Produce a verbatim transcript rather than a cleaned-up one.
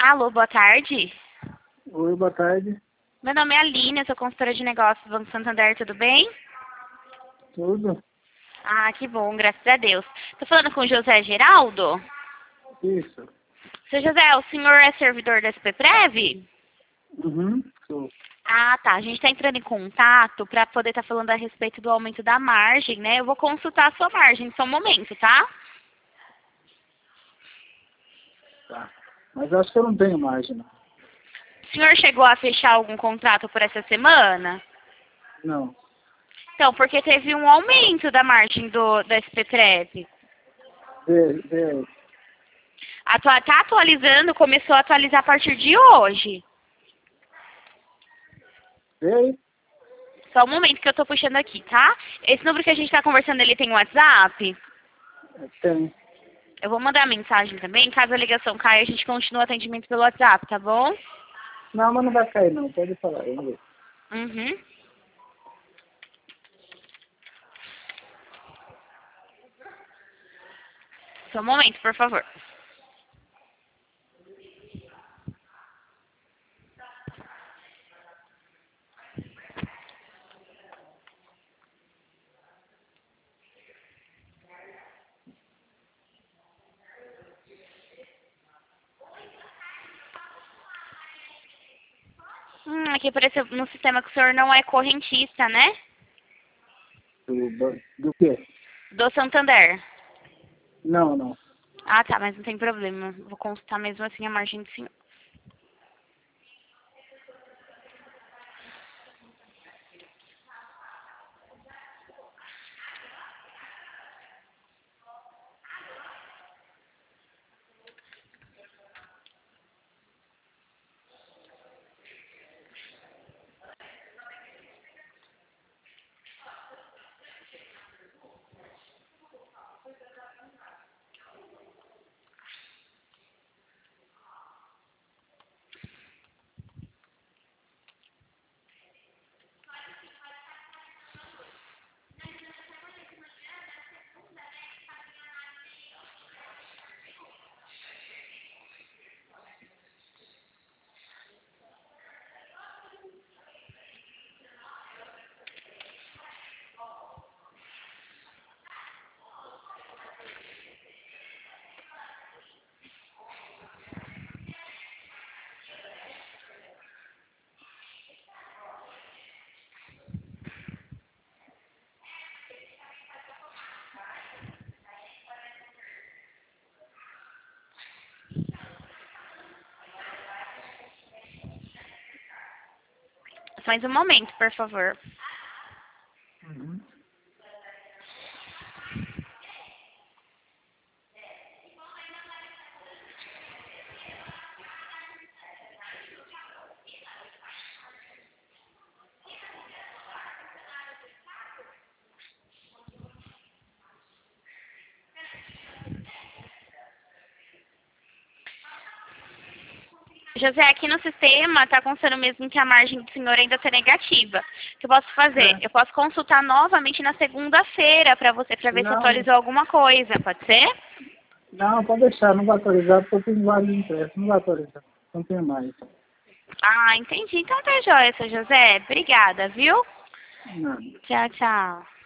Alô, boa tarde. Oi, boa tarde. Meu nome é Aline, eu sou consultora de negócios do Banco Santander, tudo bem? Tudo? Ah, que bom, graças a Deus. Tô falando com o José Geraldo? Isso. Seu José, o senhor é servidor da S P Prev? Uhum. Sou. Ah, tá. A gente está entrando em contato para poder estar falando a respeito do aumento da margem, né? Eu vou consultar a sua margem só um momento, tá? Tá. Mas acho que eu não tenho margem, não. O senhor chegou a fechar algum contrato por essa semana? Não. Então, porque teve um aumento da margem do, da S P Prev. Vê, vê aí. Atua, tá atualizando, começou a atualizar a partir de hoje. Vê aí. Só um momento que eu tô puxando aqui, tá? Esse número que a gente tá conversando, ele tem WhatsApp? É, tem. Eu vou mandar a mensagem também. Caso a ligação caia, a gente continua o atendimento pelo WhatsApp, tá bom? Não, mas não vai cair, não. Pode falar. Vamos ver. Uhum. Só um momento, por favor. Hum, aqui apareceu no sistema que o senhor não é correntista, né? Do, ban- do quê? Do Santander. Não, não. Ah, tá, mas não tem problema. Vou consultar mesmo assim a margem do senhor. Mais um momento, por favor. Uhum. José, aqui no sistema está constando mesmo que a margem do senhor ainda está negativa. O que eu posso fazer? É. Eu posso consultar novamente na segunda-feira para você, para ver se Não, atualizou alguma coisa, pode ser? não, pode deixar. Não vai atualizar porque eu tenho vários empréstimos. Não vai atualizar. Não tenho mais. Ah, entendi. Então tá jóia, seu José. Obrigada, viu? Nada. Tchau, tchau.